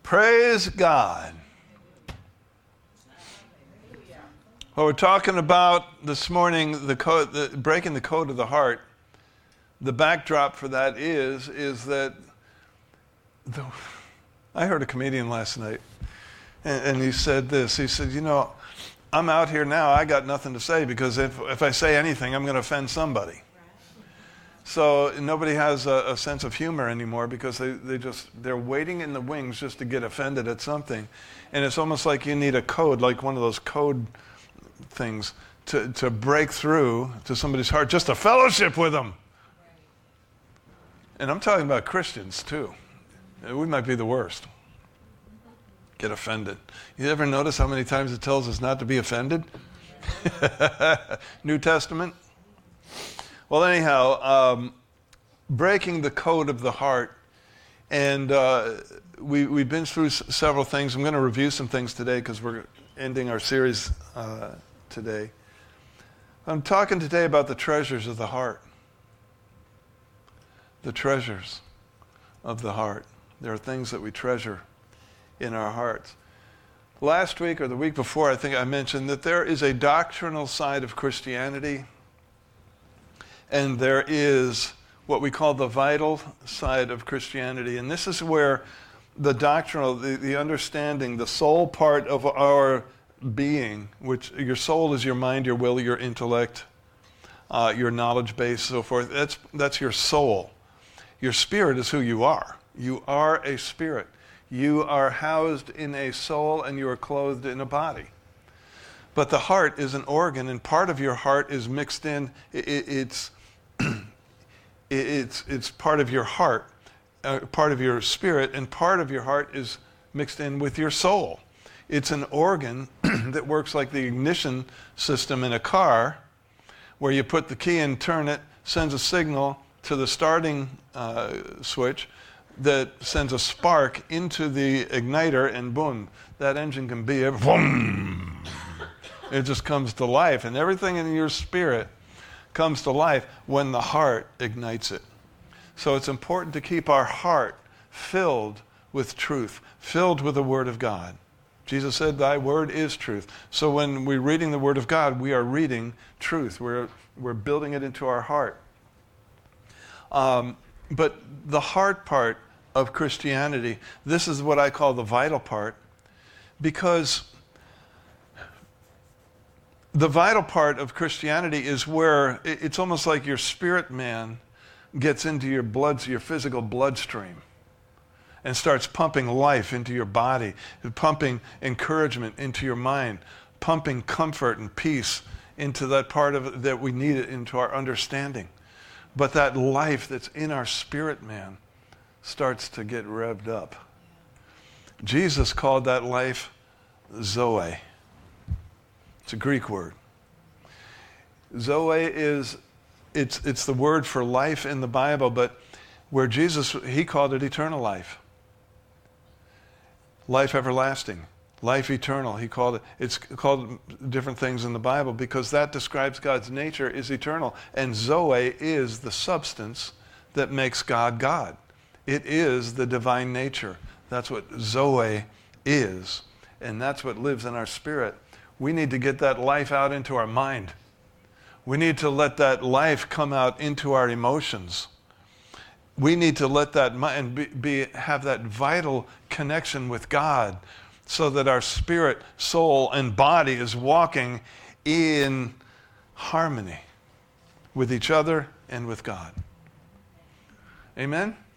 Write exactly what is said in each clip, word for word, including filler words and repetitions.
Praise God. Well, we're talking about this morning the code, the, breaking the code of the heart. The backdrop for that is is that the, I heard a comedian last night, and, and he said this. He said, "You know, I'm out here now. I got nothing to say because if if I say anything, I'm going to offend somebody." So nobody has a, a sense of humor anymore because they, they just, they're waiting in the wings just to get offended at something. And it's almost like you need a code, like one of those code things to, to break through to somebody's heart, just to fellowship with them. And I'm talking about Christians too. We might be the worst. Get offended. You ever notice how many times it tells us not to be offended? New Testament. Well, anyhow, um, breaking the code of the heart, and uh, we, we've been through s- several things. I'm going to review some things today because we're ending our series uh, today. I'm talking today about the treasures of the heart. The treasures of the heart. There are things that we treasure in our hearts. Last week or the week before, I think I mentioned that there is a doctrinal side of Christianity, and there is what we call the vital side of Christianity. And this is where the doctrinal, the, the understanding, the soul part of our being, which your soul is your mind, your will, your intellect, uh, your knowledge base, so forth. That's, that's your soul. Your spirit is who you are. You are a spirit. You are housed in a soul and you are clothed in a body. But the heart is an organ, and part of your heart is mixed in. It, it, it's It's it's part of your heart, uh, part of your spirit, and part of your heart is mixed in with your soul. It's an organ that works like the ignition system in a car, where you put the key in, turn it, sends a signal to the starting uh, switch that sends a spark into the igniter, and boom, that engine can be, boom, it just comes to life, and everything in your spirit comes to life when the heart ignites it. So it's important to keep our heart filled with truth, filled with the Word of God. Jesus said, "Thy word is truth." So when we're reading the Word of God, we are reading truth. We're, we're building it into our heart. Um, but the heart part of Christianity, this is what I call the vital part, because the vital part of Christianity is where it's almost like your spirit man gets into your blood, your physical bloodstream, and starts pumping life into your body, pumping encouragement into your mind, pumping comfort and peace into that part of it that we need it into our understanding. But that life that's in our spirit man starts to get revved up. Jesus called that life Zoe. It's a Greek word. Zoe is, it's it's the word for life in the Bible, but where Jesus, he called it eternal life. Life everlasting, life eternal, he called it. It's called different things in the Bible because that describes God's nature is eternal. And Zoe is the substance that makes God God. It is the divine nature. That's what Zoe is. And that's what lives in our spirit. We need to get that life out into our mind. We need to let that life come out into our emotions. We need to let that mind be, be, have that vital connection with God so that our spirit, soul, and body is walking in harmony with each other and with God. Amen?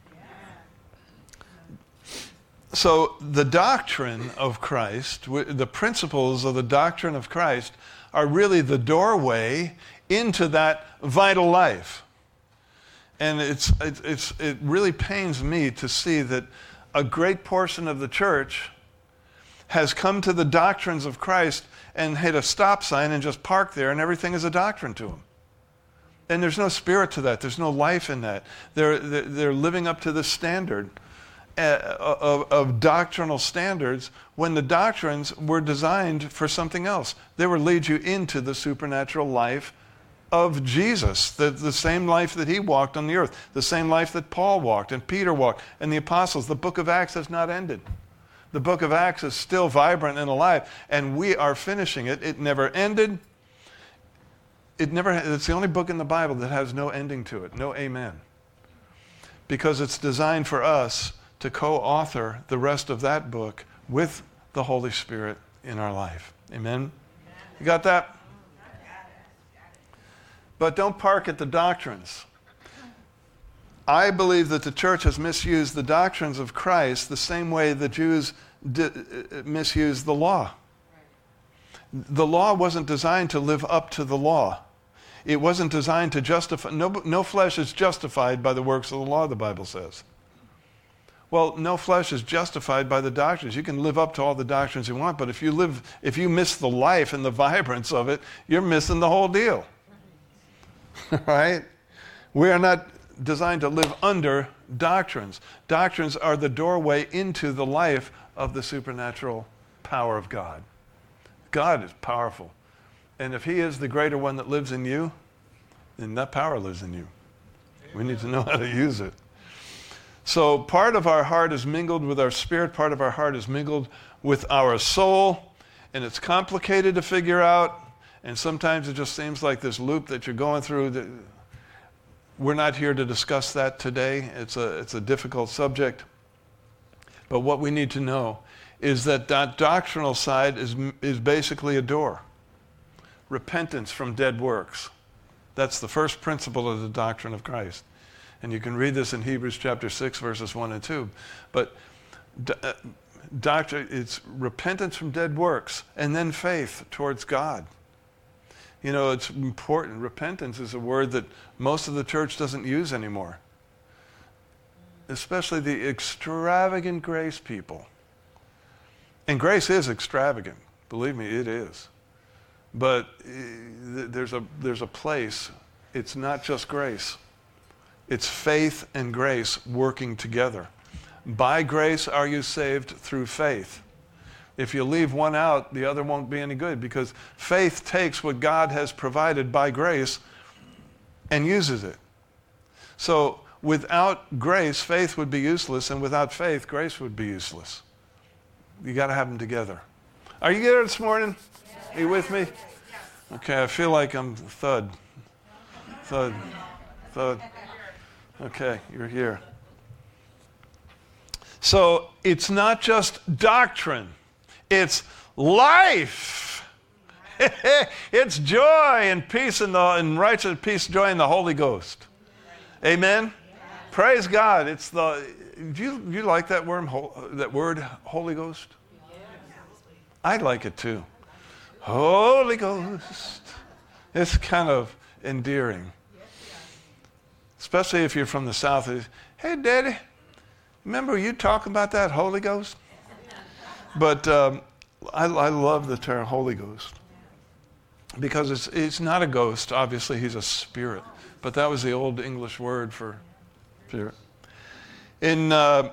So the doctrine of Christ, the principles of the doctrine of Christ are really the doorway into that vital life. And it's, it's, it's, it really pains me to see that a great portion of the church has come to the doctrines of Christ and hit a stop sign and just parked there, and everything is a doctrine to them. And there's no spirit to that. There's no life in that. They're, they're, they're living up to this standard Of, of doctrinal standards when the doctrines were designed for something else. They would lead you into the supernatural life of Jesus, the, the same life that he walked on the earth, the same life that Paul walked and Peter walked and the apostles. The book of Acts has not ended. The book of Acts is still vibrant and alive, and we are finishing it. It never ended. It never. It's the only book in the Bible that has no ending to it, no amen. Because it's designed for us to co-author the rest of that book with the Holy Spirit in our life. Amen? You got that? But don't park at the doctrines. I believe that the church has misused the doctrines of Christ the same way the Jews did, misused the law. The law wasn't designed to live up to the law. It wasn't designed to justify. No, no flesh is justified by the works of the law, the Bible says. Well, no flesh is justified by the doctrines. You can live up to all the doctrines you want, but if you live, if you miss the life and the vibrance of it, you're missing the whole deal. Right? We are not designed to live under doctrines. Doctrines are the doorway into the life of the supernatural power of God. God is powerful. And if he is the greater one that lives in you, then that power lives in you. We need to know how to use it. So part of our heart is mingled with our spirit, part of our heart is mingled with our soul, and it's complicated to figure out, and sometimes it just seems like this loop that you're going through. That we're not here to discuss that today. It's a, it's a difficult subject. But what we need to know is that that doctrinal side is, is basically a door. Repentance from dead works. That's the first principle of the doctrine of Christ. And you can read this in Hebrews chapter six, verses one and two. But do, uh, doctrine, it's repentance from dead works and then faith towards God. You know, it's important. Repentance is a word that most of the church doesn't use anymore. Especially the extravagant grace people. And grace is extravagant. Believe me, it is. But uh, there's a there's a place. It's not just grace. It's faith and grace working together. By grace are you saved through faith. If you leave one out, the other won't be any good, because faith takes what God has provided by grace and uses it. So without grace, faith would be useless, and without faith, grace would be useless. You got to have them together. Are you here this morning? Are you with me? Okay, I feel like I'm thud. Thud. Thud. Okay, you're here. So it's not just doctrine. It's life. It's joy and peace in the and righteous peace, joy in the Holy Ghost. Amen. Praise God. It's the. Do you you like that word? That word, Holy Ghost. I like it too. Holy Ghost. It's kind of endearing. Especially if you're from the South. Hey, Daddy, remember you talking about that Holy Ghost? But um, I, I love the term Holy Ghost. Because it's it's not a ghost. Obviously, he's a spirit. But that was the old English word for spirit. In, uh,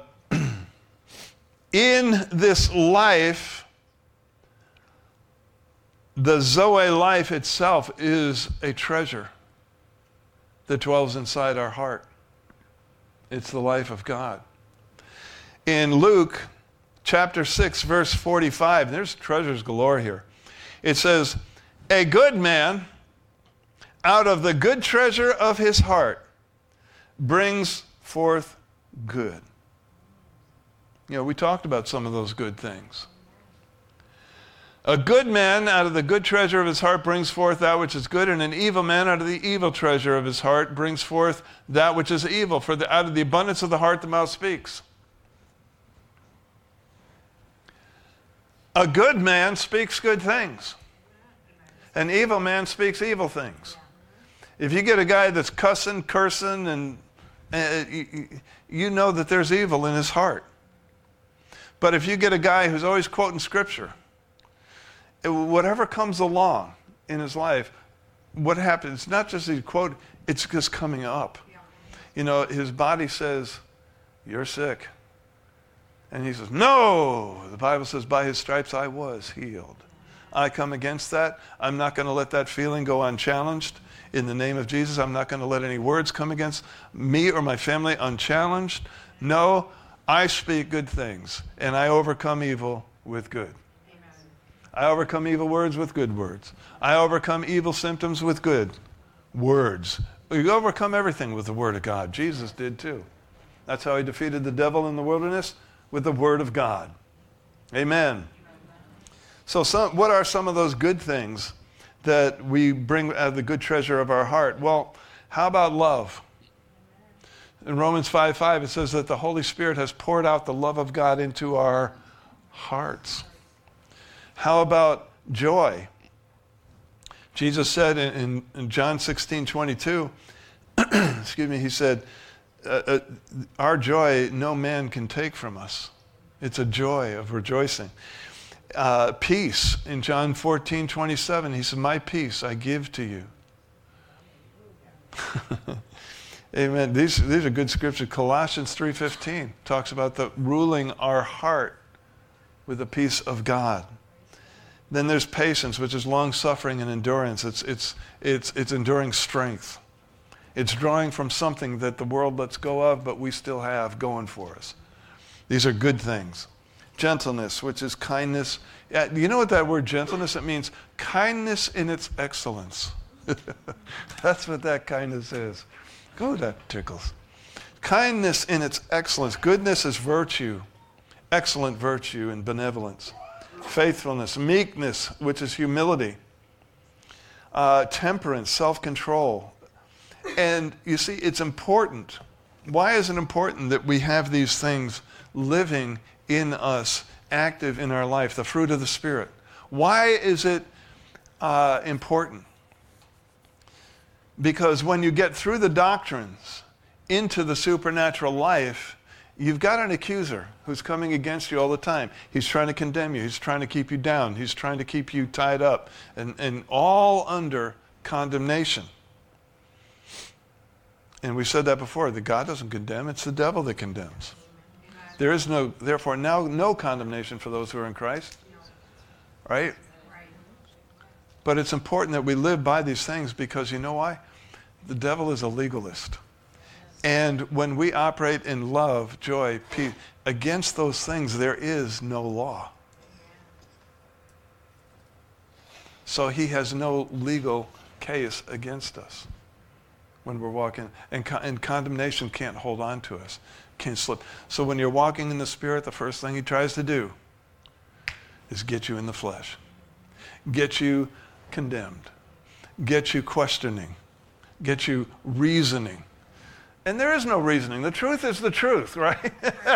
in this life, the Zoe life itself is a treasure that dwells inside our heart. It's the life of God. In Luke chapter six, verse forty-five, there's treasures galore here. It says, a good man out of the good treasure of his heart brings forth good. You know, we talked about some of those good things. A good man out of the good treasure of his heart brings forth that which is good, and an evil man out of the evil treasure of his heart brings forth that which is evil. For the, out of the abundance of the heart the mouth speaks. A good man speaks good things. An evil man speaks evil things. If you get a guy that's cussing, cursing, and uh, you, you know that there's evil in his heart. But if you get a guy who's always quoting Scripture, whatever comes along in his life, what happens, it's not just he quote, it's just coming up. You know, his body says, you're sick. And he says, no, the Bible says, by his stripes I was healed. I come against that. I'm not going to let that feeling go unchallenged. In the name of Jesus, I'm not going to let any words come against me or my family unchallenged. No, I speak good things, and I overcome evil with good. Amen. I overcome evil words with good words. I overcome evil symptoms with good words. You overcome everything with the Word of God. Jesus did too. That's how he defeated the devil in the wilderness, with the Word of God. Amen. So some, what are some of those good things that we bring out of the good treasure of our heart? Well, how about love? In Romans five five, it says that the Holy Spirit has poured out the love of God into our hearts. How about joy? Jesus said in, in, in John sixteen twenty-two, excuse me, he said, uh, uh, our joy no man can take from us. It's a joy of rejoicing. Uh, peace, in John fourteen twenty-seven, he said, my peace I give to you. Amen. These, these are good scriptures. Colossians three fifteen talks about the ruling our heart with the peace of God. Then there's patience, which is long-suffering and endurance. It's, it's, it's, it's enduring strength. It's drawing from something that the world lets go of, but we still have going for us. These are good things. Gentleness, which is kindness. Yeah, you know what that word gentleness, it means kindness in its excellence. That's what that kindness is. Oh, that tickles. Kindness in its excellence. Goodness is virtue. Excellent virtue and benevolence. Faithfulness. Meekness, which is humility. Uh, temperance, self-control. And you see, it's important. Why is it important that we have these things living in us, active in our life, the fruit of the Spirit? Why is it uh, important? Because when you get through the doctrines into the supernatural life, you've got an accuser who's coming against you all the time. He's trying to condemn you. He's trying to keep you down. He's trying to keep you tied up, and, and all under condemnation. And we said that before, that God doesn't condemn, it's the devil that condemns. There is no, therefore, now no condemnation for those who are in Christ. Right? But it's important that we live by these things, because you know why? The devil is a legalist. And when we operate in love, joy, peace, against those things there is no law. So he has no legal case against us when we're walking. And, co- and condemnation can't hold on to us, can't slip. So when you're walking in the Spirit, the first thing he tries to do is get you in the flesh. Get you condemned. Get you questioning. Get you reasoning. And there is no reasoning. The truth is the truth, right?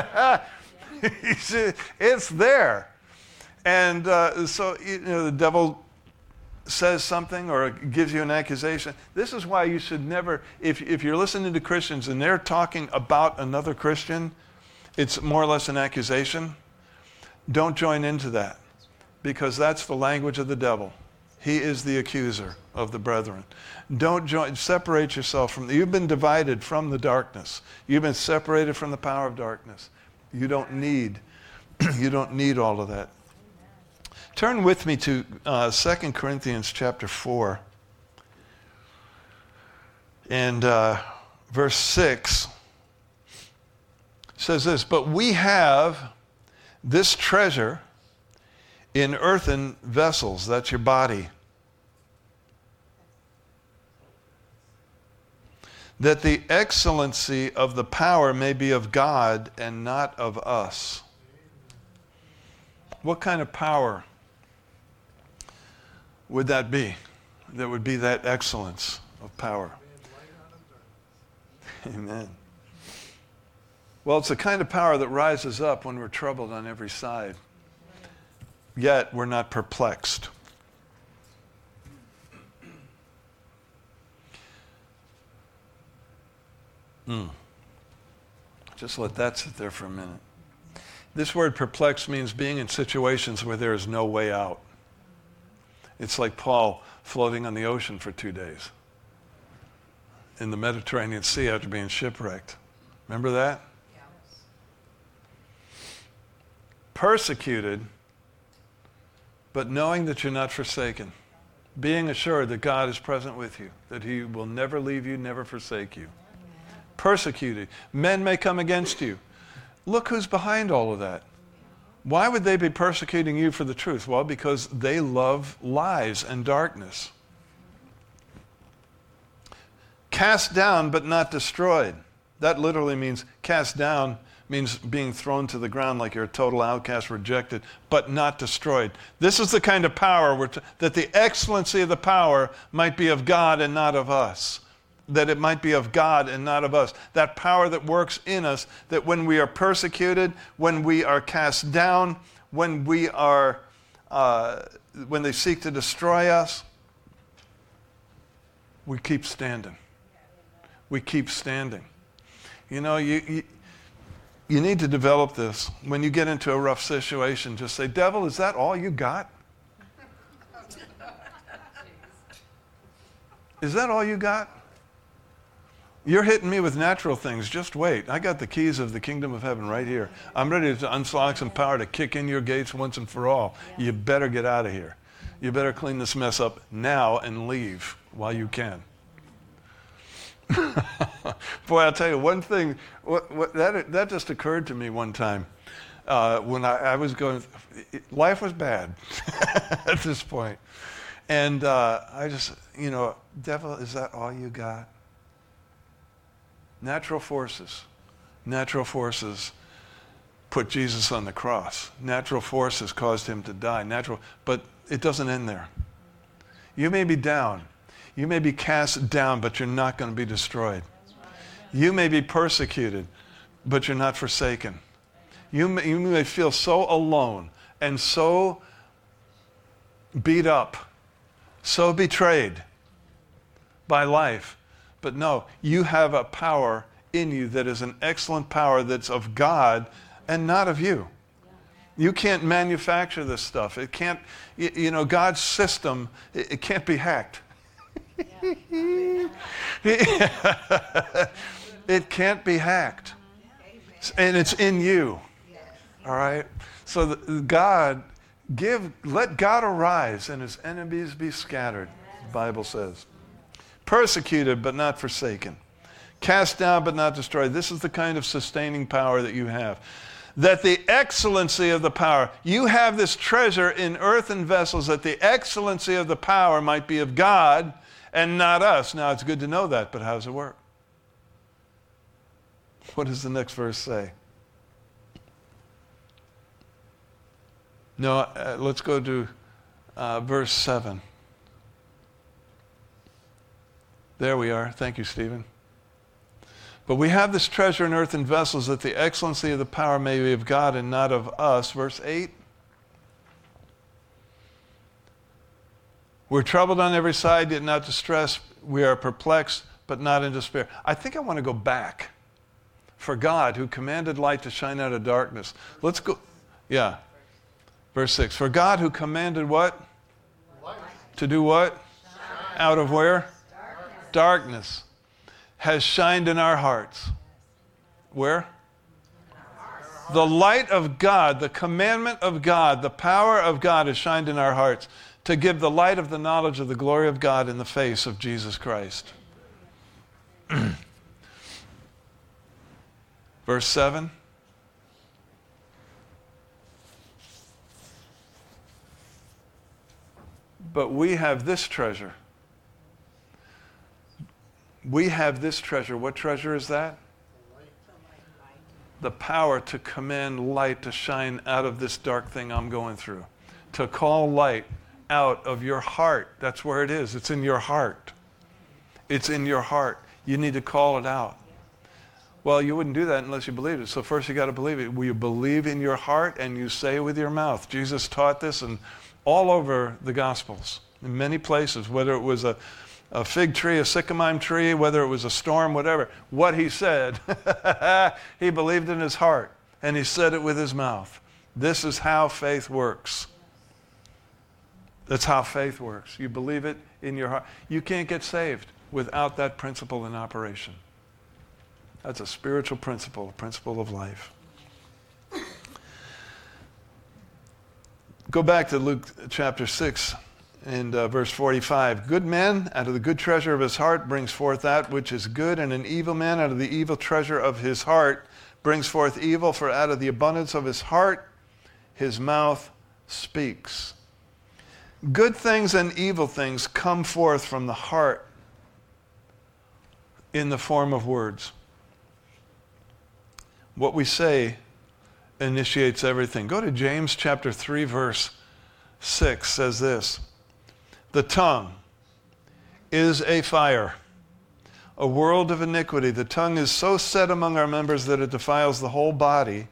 It's there. And uh, so, you know, the devil says something or gives you an accusation. This is why you should never, if, if you're listening to Christians and they're talking about another Christian, it's more or less an accusation. Don't join into that, because that's the language of the devil. He is the accuser of the brethren. Don't join, separate yourself from, you've been divided from the darkness. You've been separated from the power of darkness. You don't need, you don't need all of that. Turn with me to uh, Second Corinthians chapter four. And uh, verse six says this, but we have this treasure in earthen vessels, that's your body, that the excellency of the power may be of God and not of us. What kind of power would that be? That would be that excellence of power. Amen. Well, it's the kind of power that rises up when we're troubled on every side. Yet we're not perplexed. Mm. Just let that sit there for a minute. This word perplexed means being in situations where there is no way out. It's like Paul floating on the ocean for two days in the Mediterranean Sea after being shipwrecked. Remember that? Yes. Persecuted, but knowing that you're not forsaken. Being assured that God is present with you, that he will never leave you, never forsake you. Persecuted. Men may come against you. Look who's behind all of that. Why would they be persecuting you for the truth? Well, because they love lies and darkness. Cast down but not destroyed. That literally means cast down means being thrown to the ground like you're a total outcast, rejected, but not destroyed. This is the kind of power we're t- that the excellency of the power might be of God and not of us. That it might be of God and not of us. That power that works in us, that when we are persecuted, when we are cast down, when we are, uh, when they seek to destroy us, we keep standing. We keep standing. You know, you, you you need to develop this. When you get into a rough situation, just say, devil, is that all you got? Is that all you got? You're hitting me with natural things. Just wait. I got the keys of the kingdom of heaven right here. I'm ready to unlock some power to kick in your gates once and for all. You better get out of here. You better clean this mess up now and leave while you can. Boy, I'll tell you one thing. What, what, that, that just occurred to me one time. Uh, when I, I was going, life was bad at this point. And uh, I just, you know, devil, is that all you got? Natural forces. Natural forces put Jesus on the cross. Natural forces caused him to die. Natural, but it doesn't end there. You may be down. You may be cast down, but you're not going to be destroyed. You may be persecuted, but you're not forsaken. You may, you may feel so alone and so beat up, so betrayed by life. But no, you have a power in you that is an excellent power that's of God and not of you. You can't manufacture this stuff. It can't, you, you know, God's system, it, it can't be hacked. It can't be hacked. And it's in you. All right? So the, God, give, let God arise and his enemies be scattered, the Bible says. Persecuted but not forsaken. Cast down but not destroyed. This is the kind of sustaining power that you have. That the excellency of the power, you have this treasure in earthen vessels, that the excellency of the power might be of God and not us. Now, it's good to know that, but how does it work? What does the next verse say? No, uh, let's go to uh, verse seven. There we are. Thank you, Stephen. But we have this treasure in earthen vessels, that the excellency of the power may be of God and not of us. Verse eight. We're troubled on every side, yet not distressed. We are perplexed, but not in despair. I think I want to go back. For God, who commanded light to shine out of darkness. Let's go. Yeah. Verse six. For God, who commanded what? Light. To do what? Shine. Out of where? Darkness. Darkness. Has shined in our hearts. Where? The light of God, the commandment of God, the power of God has shined in our hearts to give the light of the knowledge of the glory of God in the face of Jesus Christ. Verse seven. But we have this treasure. We have this treasure. What treasure is that? The power to command light to shine out of this dark thing I'm going through. To call light out of your heart. That's where it is. It's in your heart. It's in your heart. You need to call it out. Well, you wouldn't do that unless you believed it. So first you got to believe it. Will you believe in your heart and you say with your mouth? Jesus taught this and all over the Gospels, in many places, whether it was a, a fig tree, a sycamore tree, whether it was a storm, whatever. What he said, he believed in his heart and he said it with his mouth. This is how faith works. That's how faith works. You believe it in your heart. You can't get saved without that principle in operation. That's a spiritual principle, a principle of life. Go back to Luke chapter six and uh, verse forty-five. Good man out of the good treasure of his heart brings forth that which is good, and an evil man out of the evil treasure of his heart brings forth evil, for out of the abundance of his heart, his mouth speaks. Good things and evil things come forth from the heart in the form of words. What we say initiates everything. Go to James chapter three, verse six, says this: the tongue is a fire, a world of iniquity. The tongue is so set among our members that it defiles the whole body.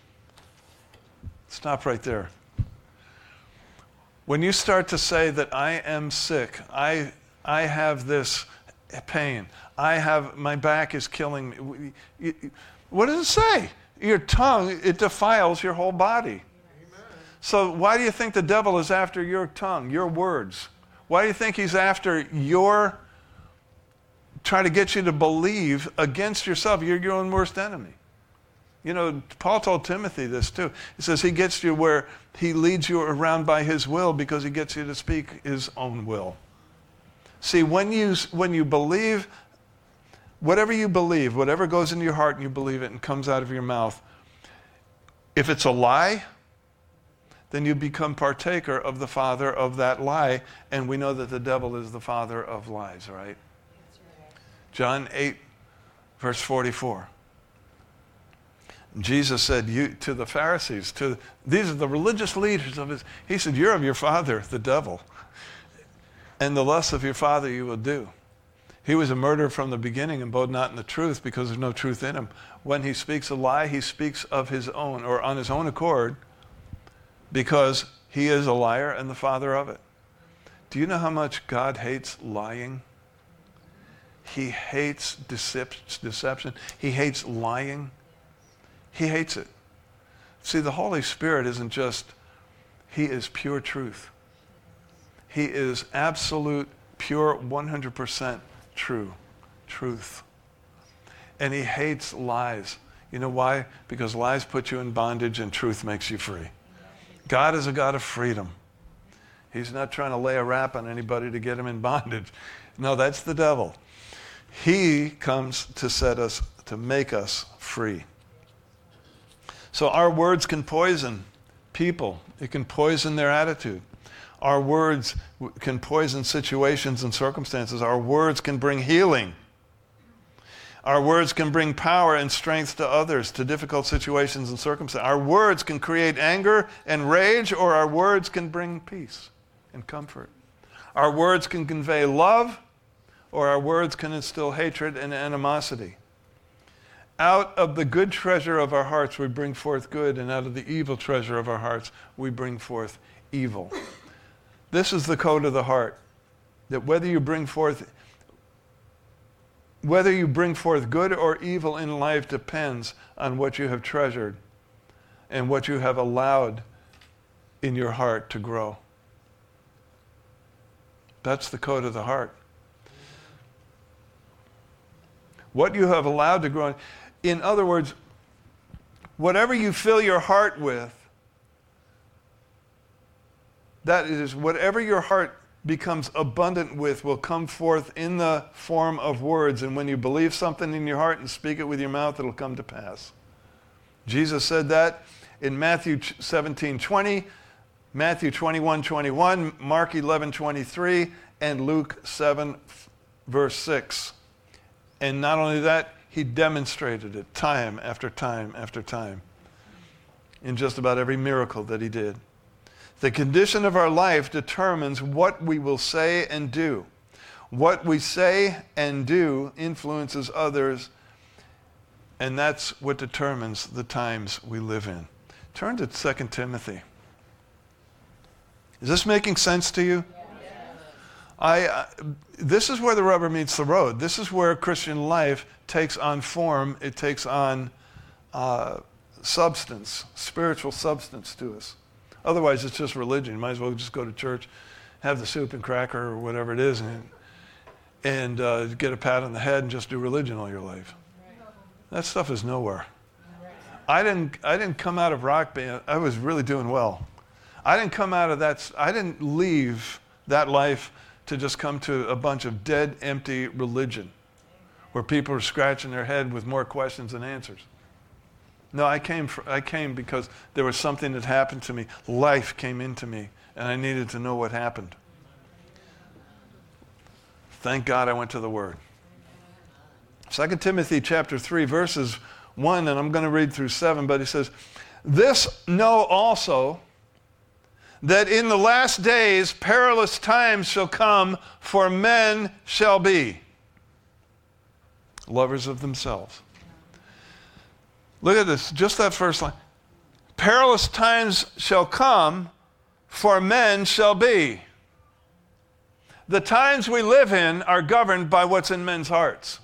Stop right there. When you start to say that I am sick, I, I have this pain, I have, my back is killing me, what does it say? Your tongue, it defiles your whole body. Amen. So why do you think the devil is after your tongue, your words? Why do you think he's after your, trying to get you to believe against yourself? You're your own worst enemy. You know, Paul told Timothy this too. He says he gets you where he leads you around by his will because he gets you to speak his own will. See, when you, when you believe, whatever you believe, whatever goes into your heart and you believe it and comes out of your mouth, if it's a lie, then you become partaker of the father of that lie, and we know that the devil is the father of lies, right? Right. John eight, verse forty-four. Jesus said you, to the Pharisees, to these are the religious leaders of his, he said, you're of your father, the devil, and the lusts of your father you will do. He was a murderer from the beginning and abode not in the truth because there's no truth in him. When he speaks a lie, he speaks of his own or on his own accord because he is a liar and the father of it. Do you know how much God hates lying? He hates decep- deception. He hates lying. He hates it. See, the Holy Spirit isn't just, he is pure truth. He is absolute, pure, one hundred percent true, truth. And he hates lies. You know why? Because lies put you in bondage and truth makes you free. God is a God of freedom. He's not trying to lay a rap on anybody to get him in bondage. No, that's the devil. He comes to set us, to make us free. So our words can poison people. It can poison their attitude. Our words can poison situations and circumstances. Our words can bring healing. Our words can bring power and strength to others, to difficult situations and circumstances. Our words can create anger and rage, or our words can bring peace and comfort. Our words can convey love, or our words can instill hatred and animosity. Out of the good treasure of our hearts we bring forth good, and out of the evil treasure of our hearts we bring forth evil. This is the code of the heart, that whether you bring forth whether you bring forth good or evil in life depends on what you have treasured and what you have allowed in your heart to grow. That's the code of the heart. What you have allowed to grow. In other words, whatever you fill your heart with, that is, whatever your heart becomes abundant with will come forth in the form of words. And when you believe something in your heart and speak it with your mouth, it'll come to pass. Jesus said that in Matthew seventeen twenty, Matthew twenty-one twenty-one, Mark eleven twenty-three, and Luke seven verse six. And not only that, he demonstrated it time after time after time in just about every miracle that he did. The condition of our life determines what we will say and do. What we say and do influences others, and that's what determines the times we live in. Turn to Second Timothy. Is this making sense to you? Yes. I, uh, this is where the rubber meets the road. This is where Christian life takes on form. It takes on uh, substance, spiritual substance to us. Otherwise, it's just religion. You might as well just go to church, have the soup and cracker or whatever it is, and, and uh, get a pat on the head and just do religion all your life. That stuff is nowhere. I didn't, I didn't come out of rock band. I was really doing well. I didn't come out of that. I didn't leave that life to just come to a bunch of dead, empty religion where people are scratching their head with more questions than answers. No, I came, for, I came because there was something that happened to me. Life came into me, and I needed to know what happened. Thank God I went to the Word. Second Timothy chapter three, verses one, and I'm going to read through seven, but he says, "This know also, that in the last days perilous times shall come, for men shall be lovers of themselves." Look at this, just that first line. Perilous times shall come, for men shall be. The times we live in are governed by what's in men's hearts.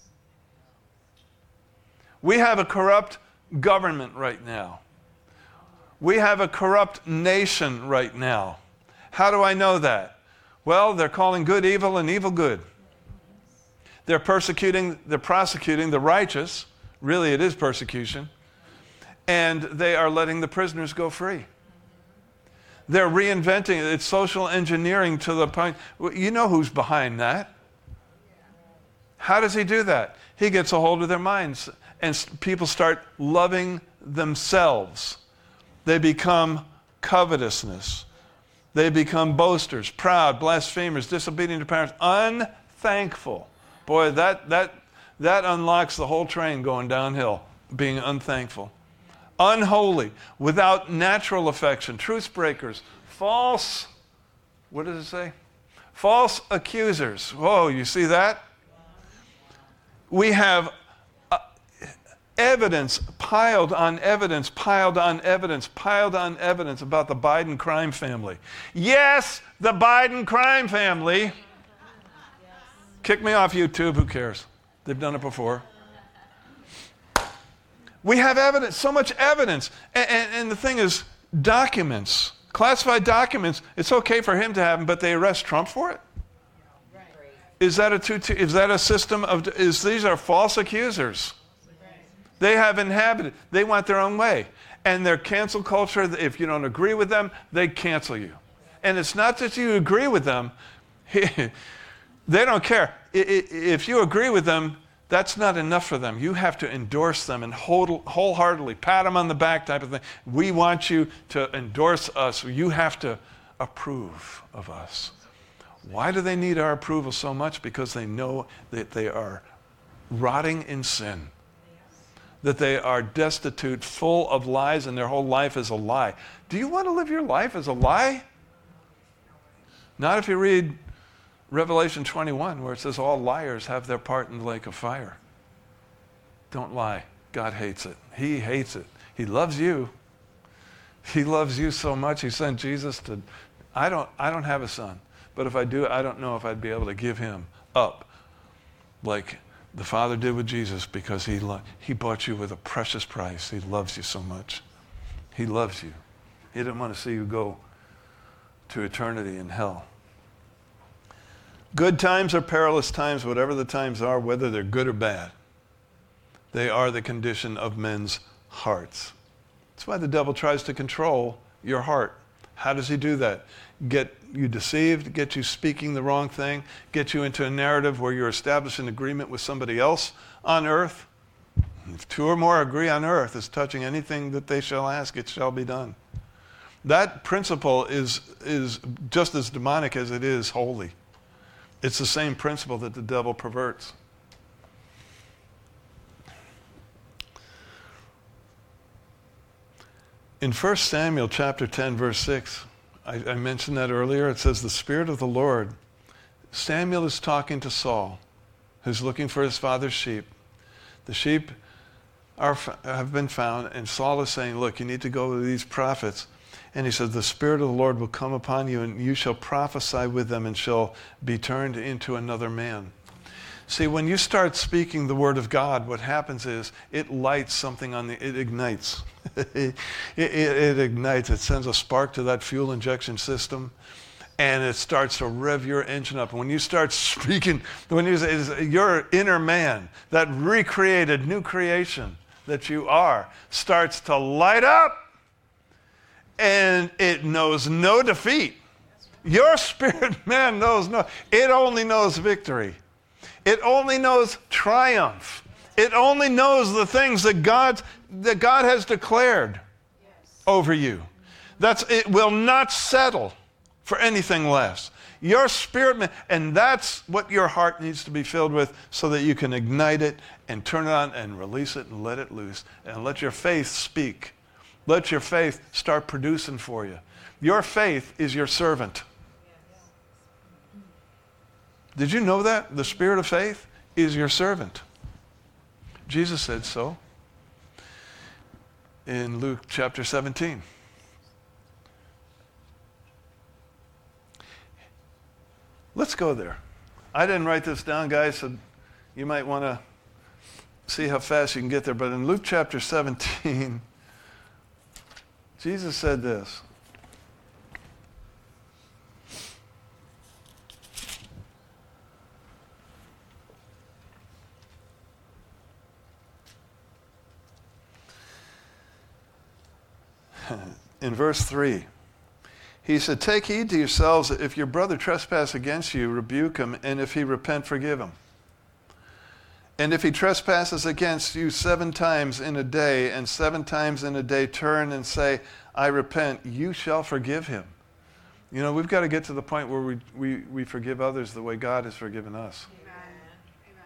We have a corrupt government right now. We have a corrupt nation right now. How do I know that? Well, they're calling good evil and evil good. They're persecuting, they're prosecuting the righteous. Really, it is persecution. And they are letting the prisoners go free. They're reinventing it. It's social engineering to the point. You know who's behind that. How does he do that? He gets a hold of their minds, and people start loving themselves. They become covetousness. They become boasters, proud, blasphemers, disobedient to parents, unthankful. Boy, that that that unlocks the whole train going downhill, being unthankful. Unholy, without natural affection, truce breakers, false, what does it say? False accusers. Whoa, you see that? We have uh, evidence, piled on evidence, piled on evidence, piled on evidence about the Biden crime family. Yes, the Biden crime family. Yes. Kick me off YouTube, who cares? They've done it before. We have evidence, so much evidence. And, and, and the thing is, documents, classified documents, it's okay for him to have them, but they arrest Trump for it? Right. Is that a two, is that a system of, is these are false accusers? Right. They have inhabited, they want their own way. And their cancel culture, if you don't agree with them, they cancel you. And it's not that you agree with them, they don't care. If you agree with them, that's not enough for them. You have to endorse them and wholeheartedly pat them on the back type of thing. We want you to endorse us. You have to approve of us. Why do they need our approval so much? Because they know that they are rotting in sin, that they are destitute, full of lies, and their whole life is a lie. Do you want to live your life as a lie? Not if you read Revelation twenty-one, where it says all liars have their part in the lake of fire. Don't lie. God hates it. He hates it. He loves you. He loves you so much, he sent Jesus to... I don't, I don't have a son, but if I do, I don't know if I'd be able to give him up like the Father did with Jesus, because he, lo- he bought you with a precious price. He loves you so much. He loves you. He didn't want to see you go to eternity in hell. Good times or perilous times, whatever the times are, whether they're good or bad, they are the condition of men's hearts. That's why the devil tries to control your heart. How does he do that? Get you deceived, get you speaking the wrong thing, get you into a narrative where you're establishing agreement with somebody else on earth. If two or more agree on earth as touching anything that they shall ask, it shall be done. That principle is, is just as demonic as it is holy. It's the same principle that the devil perverts. In First Samuel chapter ten, verse six, I, I mentioned that earlier. It says, the Spirit of the Lord. Samuel is talking to Saul, who's looking for his father's sheep. The sheep are, have been found, and Saul is saying, look, you need to go to these prophets. And he says, the Spirit of the Lord will come upon you, and you shall prophesy with them and shall be turned into another man. See, when you start speaking the word of God, what happens is it lights something on the, it ignites. it, it, it ignites, it sends a spark to that fuel injection system, and it starts to rev your engine up. And when you start speaking, when you say, your inner man, that recreated new creation that you are, starts to light up. And it knows no defeat. Your spirit man knows no, it only knows victory. It only knows triumph. It only knows the things that God's that God has declared over you. That's, it will not settle for anything less. Your spirit, man, and that's what your heart needs to be filled with so that you can ignite it and turn it on and release it and let it loose and let your faith speak. Let your faith start producing for you. Your faith is your servant. Did you know that? The spirit of faith is your servant. Jesus said so in Luke chapter seventeen. Let's go there. I didn't write this down, guys, so you might want to see how fast you can get there. But in Luke chapter seventeen, Jesus said this. In verse three. He said, take heed to yourselves, if your brother trespass against you, rebuke him, and if he repent, forgive him. And if he trespasses against you seven times in a day, and seven times in a day turn and say, I repent, you shall forgive him. You know, we've got to get to the point where we, we, we forgive others the way God has forgiven us. Amen.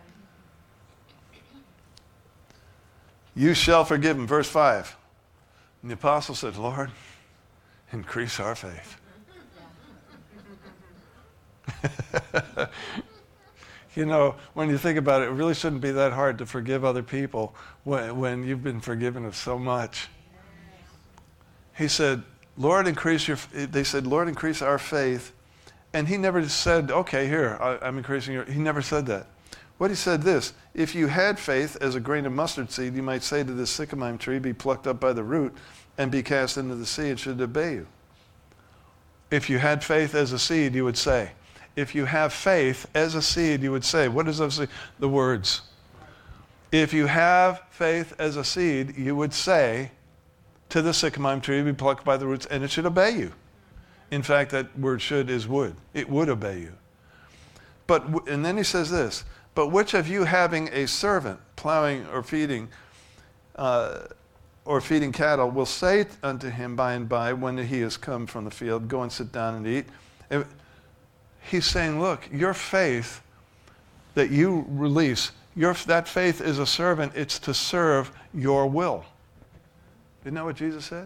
You shall forgive him. Verse five. And the apostle said, Lord, increase our faith. You know, when you think about it, it really shouldn't be that hard to forgive other people when, when you've been forgiven of so much. He said, Lord, increase your, they said, Lord, increase our faith. And he never said, okay, here, I, I'm increasing your, he never said that. What he said this, if you had faith as a grain of mustard seed, you might say to this sycamore tree, be plucked up by the root and be cast into the sea, it should obey you. If you had faith as a seed, you would say. If you have faith as a seed, you would say. What is those? The words. If you have faith as a seed, you would say to the sycamore tree, be plucked by the roots, and it should obey you. In fact, that word should is would. It would obey you. But, and then he says this, but which of you having a servant plowing or feeding, uh, or feeding cattle, will say unto him by and by, when he has come from the field, go and sit down and eat. And he's saying, look, your faith that you release, your, that faith is a servant. It's to serve your will. Isn't that what Jesus said?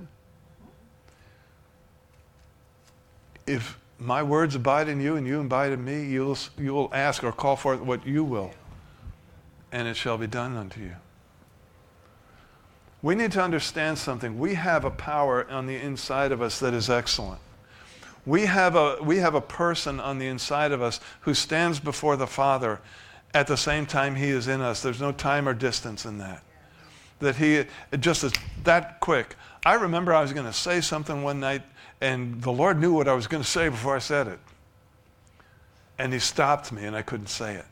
If my words abide in you and you abide in me, you'll, you'll ask or call forth what you will, and it shall be done unto you. We need to understand something. We have a power on the inside of us that is excellent. We have a, we have a person on the inside of us who stands before the Father at the same time he is in us. There's no time or distance in that. That he, just is that quick. I remember I was going to say something one night, and the Lord knew what I was going to say before I said it. And he stopped me, and I couldn't say it.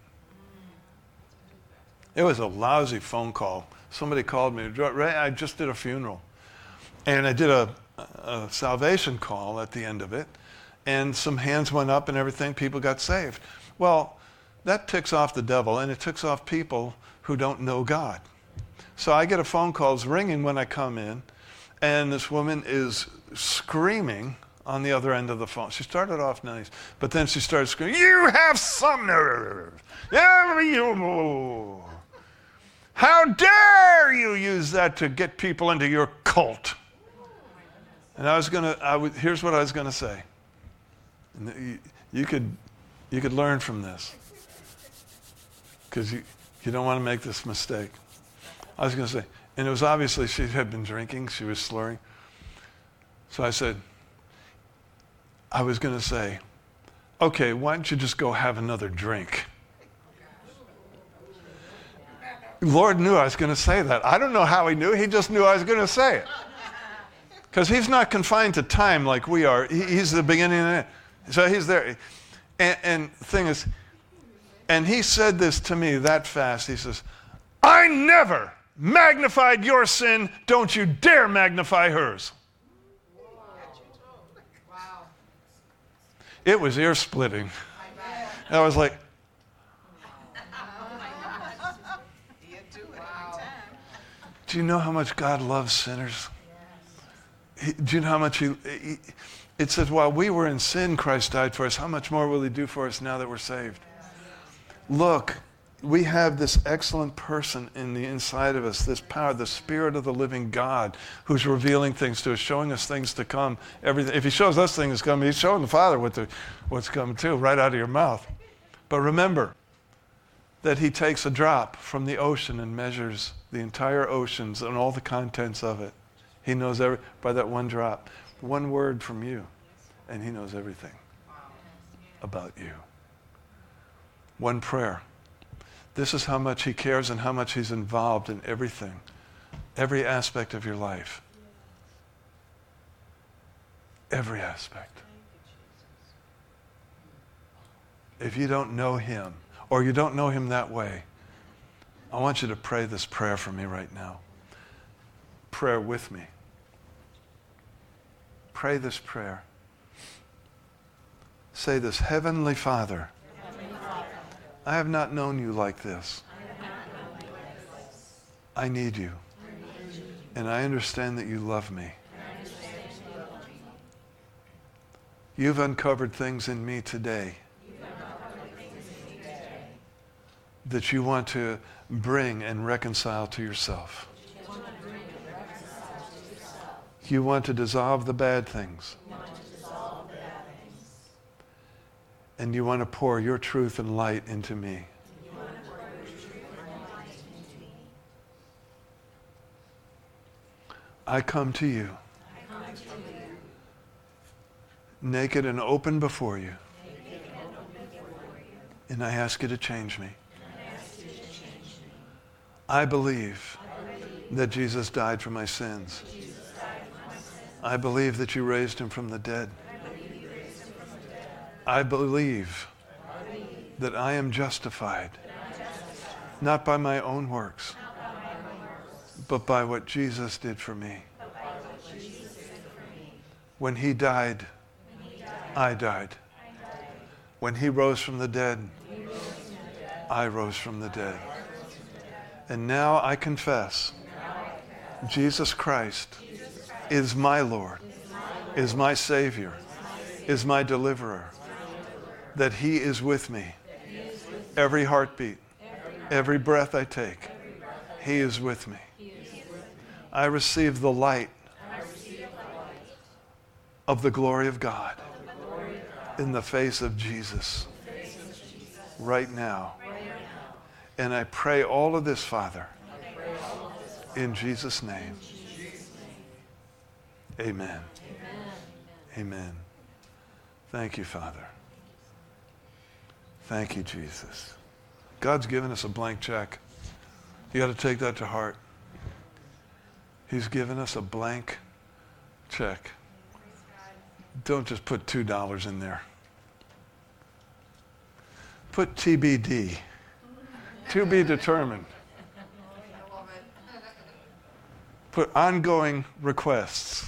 It was a lousy phone call. Somebody called me. I just did a funeral. And I did a, a salvation call at the end of it. And some hands went up and everything. People got saved. Well, that ticks off the devil, and it ticks off people who don't know God. So I get a phone call, it's ringing when I come in, and this woman is screaming on the other end of the phone. She started off nice, but then she started screaming, you have some nerve. How dare you use that to get people into your cult? And I was going to, I would, here's what I was going to say. And you, you could you could learn from this, because you, you don't want to make this mistake. I was going to say, and it was obviously she had been drinking, she was slurring. So I said, I was going to say, okay, why don't you just go have another drink? Lord knew I was going to say that. I don't know how he knew, he just knew I was going to say it. Because he's not confined to time like we are. He, he's the beginning and end. So he's there. And, and the thing is, and he said this to me that fast. He says, I never magnified your sin. Don't you dare magnify hers. Wow. It was ear splitting. I was like, Do you know how much God loves sinners? He, do you know how much he, he, it says, while we were in sin, Christ died for us. How much more will he do for us now that we're saved? Look, we have this excellent person in the inside of us, this power, the Spirit of the living God, who's revealing things to us, showing us things to come. Everything. If he shows us things to come, he's showing the Father what the, what's coming too, right out of your mouth. But remember that he takes a drop from the ocean and measures the entire oceans and all the contents of it. He knows every, by that one drop, one word from you, and he knows everything about you. One prayer. This is how much he cares and how much he's involved in everything, every aspect of your life. Every aspect. If you don't know him, or you don't know him that way, I want you to pray this prayer for me right now. Prayer with me. Pray this prayer. Say this, Heavenly Father, I have not known you like this. I need you. And I understand that you love me. You've uncovered things in me today that you want to bring and reconcile to yourself. You want to dissolve the bad things. And you want to pour your truth and light into me. I come to you, naked and open before you, and I ask you to change me. I believe that Jesus died for my sins. I believe that you raised him from the dead. I believe that I am justified, not by my own works, but by what Jesus did for me. When he died, I died. When he rose from the dead, I rose from the dead. And now I confess Jesus Christ is my Lord, is my Savior, is my deliverer, that he is with me. Every heartbeat, every breath I take, he is with me. I receive the light of the glory of God in the face of Jesus right now. And I pray all of this, Father, in Jesus' name. Amen. Amen. Thank you, Father. Thank you, Jesus. God's given us a blank check. You got to take that to heart. He's given us a blank check. Don't just put two dollars in there. Put T B D. To be determined. Put ongoing requests.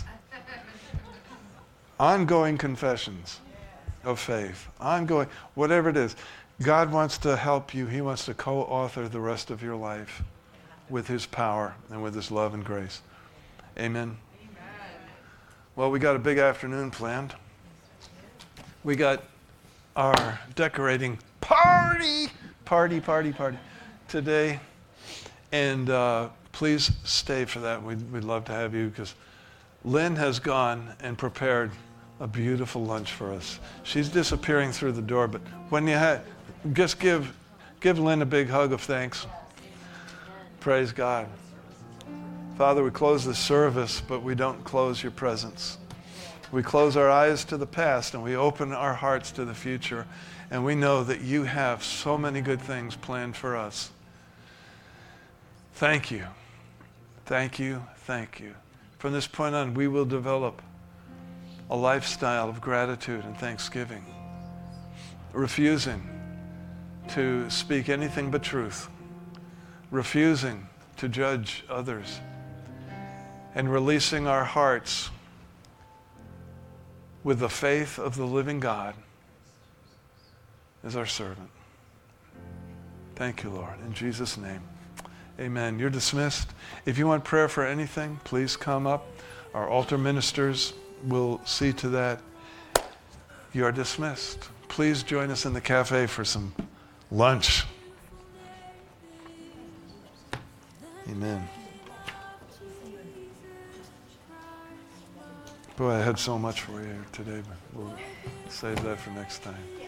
Ongoing confessions of faith. Ongoing, whatever it is. God wants to help you. He wants to co-author the rest of your life with his power and with his love and grace. Amen. Amen. Well, we got a big afternoon planned. We got our decorating party, party, party, party today. And uh, please stay for that. We'd, we'd love to have you because Lynn has gone and prepared a beautiful lunch for us. She's disappearing through the door, but when you have, just give, give Lynn a big hug of thanks. Praise God. Father, we close this service, but we don't close your presence. We close our eyes to the past and we open our hearts to the future. And we know that you have so many good things planned for us. Thank you. Thank you. Thank you. From this point on, we will develop a lifestyle of gratitude and thanksgiving, refusing to speak anything but truth, refusing to judge others, and releasing our hearts with the faith of the living God as our servant. Thank you, Lord. In Jesus' name, Amen. You're dismissed. If you want prayer for anything, please come up. Our altar ministers will see to that. You are dismissed. Please join us in the cafe for some lunch. Amen. Boy, I had so much for you today, but we'll save that for next time.